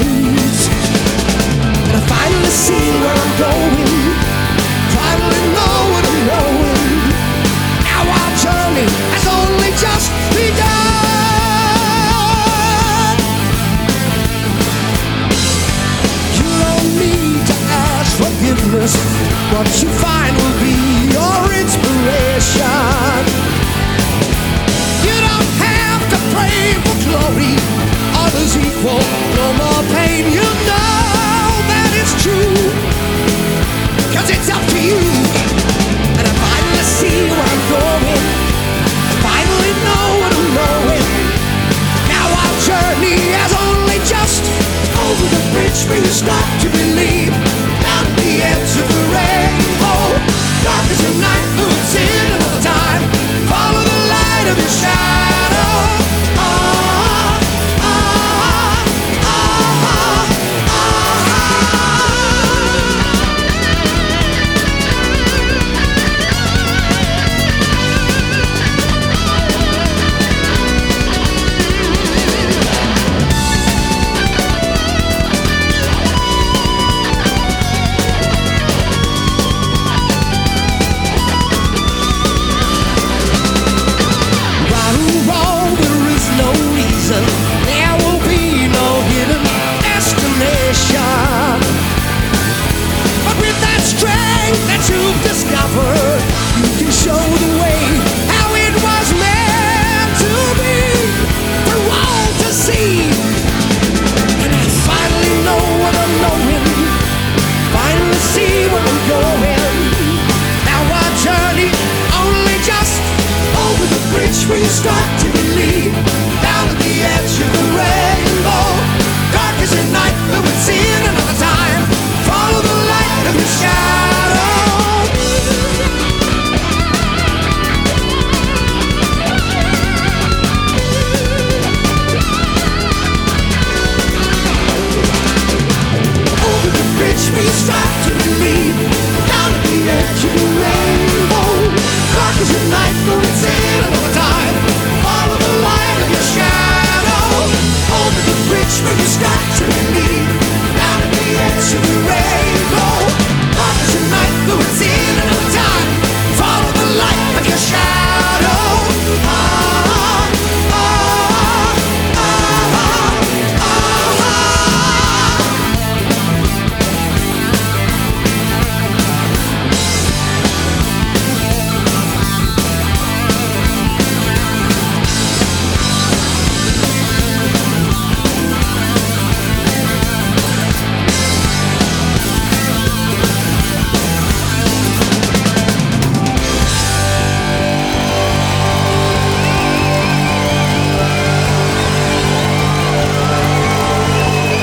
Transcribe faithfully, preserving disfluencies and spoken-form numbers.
needs. And I finally see where I'm going, finally know what I'm knowing. Now our journey has only just begun. You don't need to ask forgiveness. What you find will be your inspiration. You don't have to pray for glory. Others equal, no more pain. You know that is true, 'cause it's up to you. And I finally see where I'm going, I finally know what I'm knowing. Now our journey has only just over the bridge where you stop.